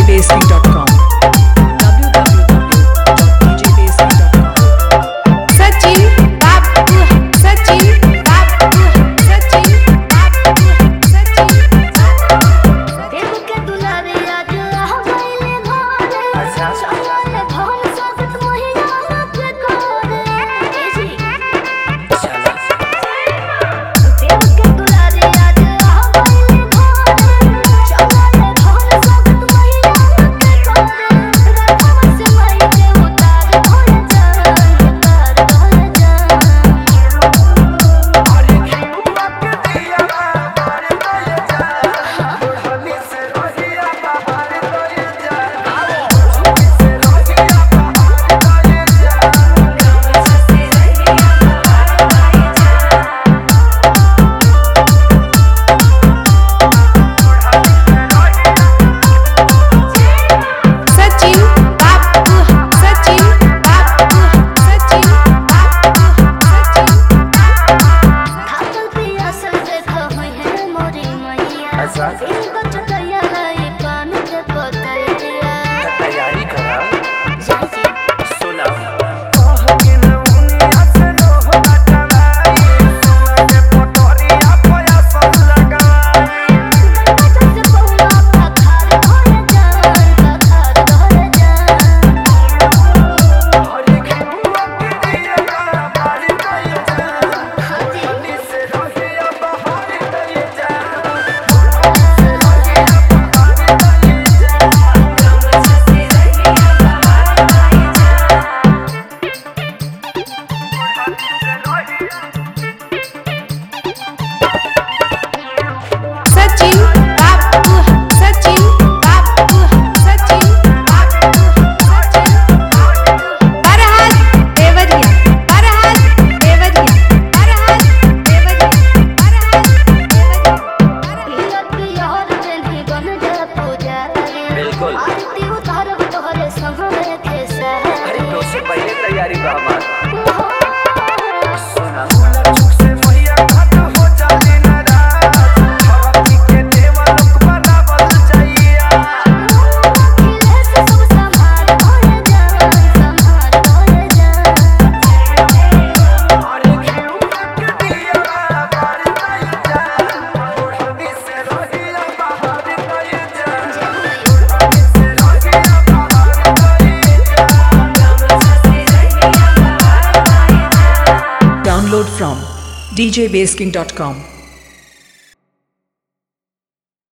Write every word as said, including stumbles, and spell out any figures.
basking dot com w w w dot d j basking dot com Sachin बाबू सचिन बाबू सचिन बाबू सचिन देव के दुलारे आज आ गइले घरे अच्छा चले भवन स्वागत महिना के करे जी चलो देव के दुलारे आज आ गइले घरे चले भवन स्वागत महिना के करे रखवा से माई के उतार भोले जान उतार भोले जान अरे खेलुआ के दिया बाहर गए जा बुढ़नी से रोहिया बाहर गए जा बुढ़नी से रोहिया बाहर गए जा सचिन बाबू सचिन बाबू सचिन बाबू सचिन थाकल पियासल देखो होय है मोरी मैया अच्छा। इन बचतैया लाई कान के पतैया तैयारी करा जाजी सुना कह के न उनिया से रोह बटवाई सुना के पटोरिया पया सब लगाई बचत से पौला पखार भोले जान पखार भोले जान अरे खेलुआ के दिया बाहर गए जा बुढ़नी से रोहिया बाहर गए जा बुढ़नी से रोहिया बाहर गए जा सचिन बाबू सचिन बाबू सचिन बाबू सचिन बरहात देवरिया बरहात देवरिया बरहात देवरिया बरहात देवरिया बिहार जन्ही बन जा पूजा बिल्कुल। आरती उतारब तोहरे संग में खेसा अरे तो से पहले तैयारी बा हमार सुना मुला चुक से भैया घाट हो जाले नाराज भगवती के देवा लोक बनावल जाइया खिले से सब संभाल भोले जान संभाल भोले जान अरे खेलुआ के दिया बाहर गए जा बुढ़नी से रोहिया बाहर गए जा बुढ़नी से रोहिया बाहर गए जा download from d j basking dot com